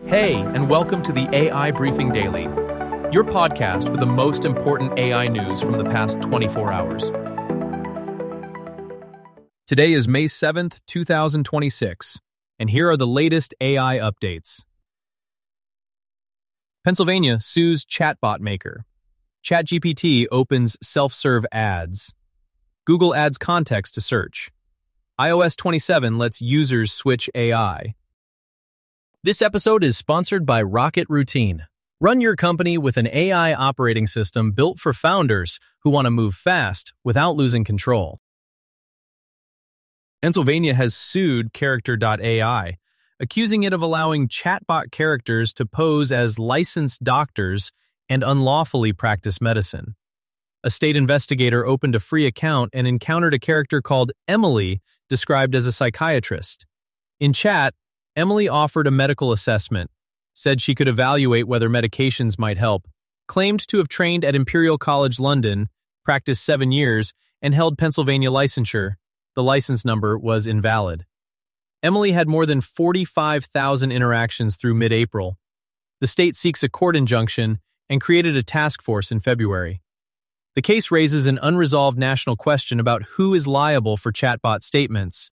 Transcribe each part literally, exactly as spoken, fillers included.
Hey, and welcome to the A I Briefing Daily, your podcast for the most important A I news from the past twenty-four hours. Today is May seventh, two thousand twenty-six, and here are the latest A I updates. Pennsylvania sues chatbot maker. ChatGPT opens self-serve ads. Google adds context to search. i O S twenty-seven lets users switch A I. This episode is sponsored by Rocket Routine. Run your company with an A I operating system built for founders who want to move fast without losing control. Pennsylvania has sued Character dot A I, accusing it of allowing chatbot characters to pose as licensed doctors and unlawfully practice medicine. A state investigator opened a free account and encountered a character called Emily, described as a psychiatrist. In chat, Emily offered a medical assessment, said she could evaluate whether medications might help, claimed to have trained at Imperial College London, practiced seven years, and held Pennsylvania licensure. The license number was invalid. Emily had more than forty-five thousand interactions through mid-April. The state seeks a court injunction and created a task force in February. The case raises an unresolved national question about who is liable for chatbot statements.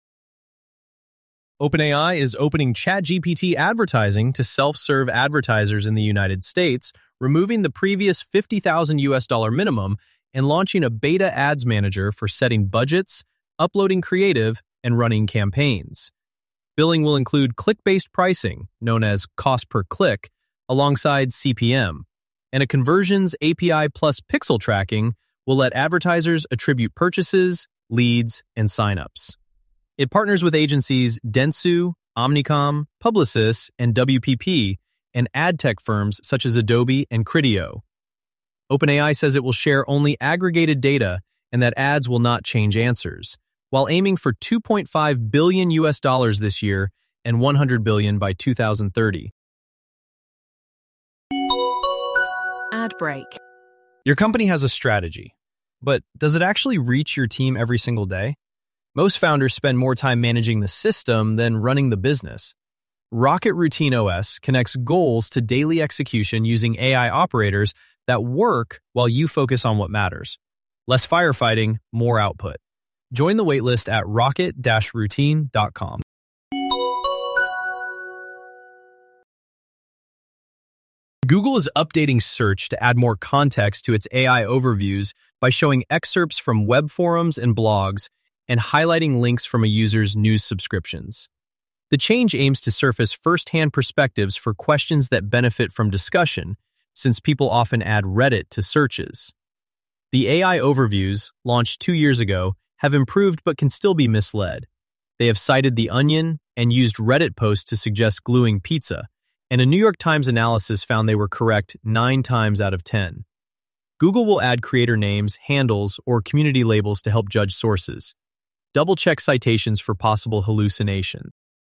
OpenAI is opening ChatGPT advertising to self-serve advertisers in the United States, removing the previous fifty thousand U S dollar minimum and launching a beta ads manager for setting budgets, uploading creative, and running campaigns. Billing will include click-based pricing, known as cost per click, alongside C P M, and a conversions A P I plus pixel tracking will let advertisers attribute purchases, leads, and signups. It partners with agencies Dentsu, Omnicom, Publicis, and W P P, and ad tech firms such as Adobe and Criteo. OpenAI says it will share only aggregated data and that ads will not change answers, while aiming for two point five billion U S dollars this year and one hundred billion by two thousand thirty. Ad break. Your company has a strategy, but does it actually reach your team every single day? Most founders spend more time managing the system than running the business. Rocket Routine O S connects goals to daily execution using A I operators that work while you focus on what matters. Less firefighting, more output. Join the waitlist at rocket dash routine dot com. Google is updating search to add more context to its A I overviews by showing excerpts from web forums and blogs and highlighting links from a user's news subscriptions. The change aims to surface first-hand perspectives for questions that benefit from discussion, since people often add Reddit to searches. The A I overviews, launched two years ago, have improved but can still be misled. They have cited The Onion and used Reddit posts to suggest gluing pizza, and a New York Times analysis found they were correct nine times out of ten. Google will add creator names, handles, or community labels to help judge sources. Double-check citations for possible hallucination.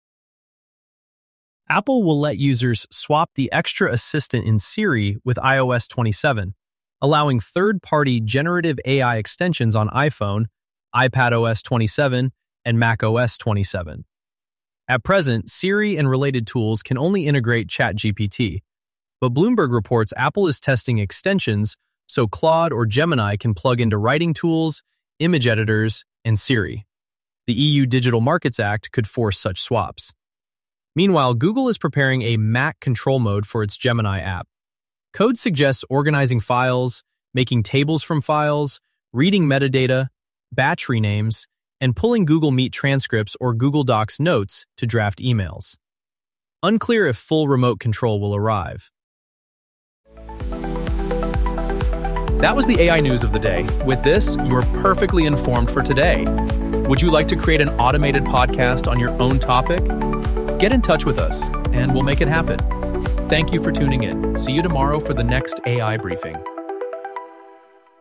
Apple will let users swap the extra assistant in Siri with i O S twenty-seven, allowing third-party generative A I extensions on iPhone, iPadOS twenty-seven, and macOS twenty-seven. At present, Siri and related tools can only integrate ChatGPT, but Bloomberg reports Apple is testing extensions so Claude or Gemini can plug into writing tools, image editors, and Siri. The E U Digital Markets Act could force such swaps. Meanwhile, Google is preparing a Mac control mode for its Gemini app. Code suggests organizing files, making tables from files, reading metadata, batch renames, and pulling Google Meet transcripts or Google Docs notes to draft emails. Unclear if full remote control will arrive. That was the A I news of the day. With this, you're perfectly informed for today. Would you like to create an automated podcast on your own topic? Get in touch with us, and we'll make it happen. Thank you for tuning in. See you tomorrow for the next A I briefing.